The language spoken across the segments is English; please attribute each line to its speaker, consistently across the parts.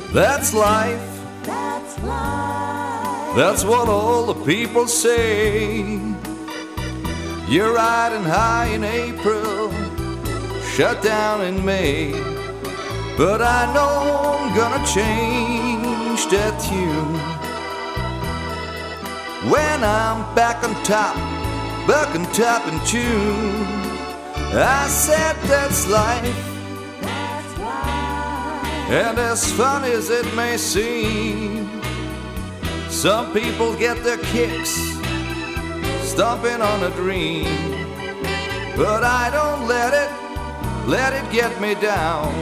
Speaker 1: That's life. That's what all the people say. You're riding high in April, shut down in May. But I know I'm gonna change that tune when I'm back on top in June. I said that's life. And as fun as it may seem, some people get their kicks stomping on a dream. But I don't let it get me down.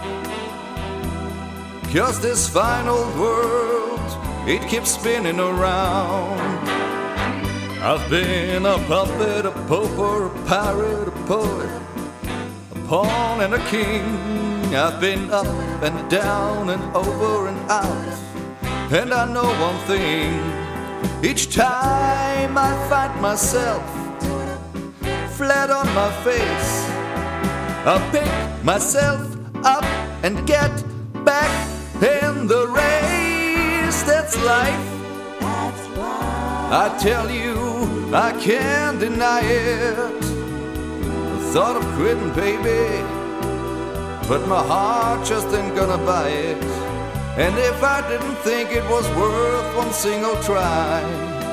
Speaker 1: 'Cause this fine old world, it keeps spinning around. I've been a puppet, a pauper, a pirate, a poet, a pawn and a king. I've been up and down and over and out. And I know one thing, each time I find myself flat on my face, I pick myself up and get back in the race. That's life. I tell you, I can't deny it. The thought of quitting, baby, but my heart just ain't gonna buy it. And if I didn't think it was worth one single try,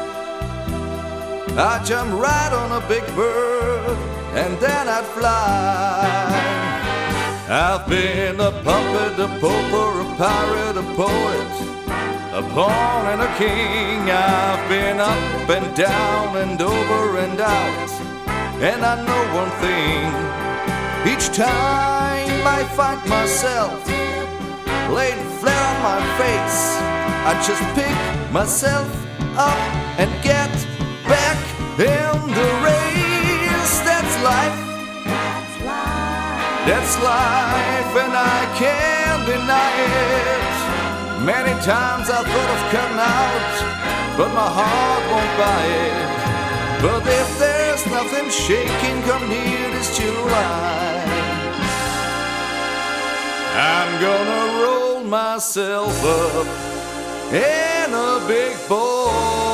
Speaker 1: I'd jump right on a big bird and then I'd fly. I've been a puppet, a pauper, a pirate, a poet, a pawn and a king. I've been up and down and over and out. And I know one thing, each time I find myself laying flat on my face, I just pick myself up and get back in the race. That's life. That's life, and I can't deny it. Many times I thought of cutting out, but my heart won't buy it. But if there's nothing shaking come near this July, I'm gonna roll myself up in a big ball.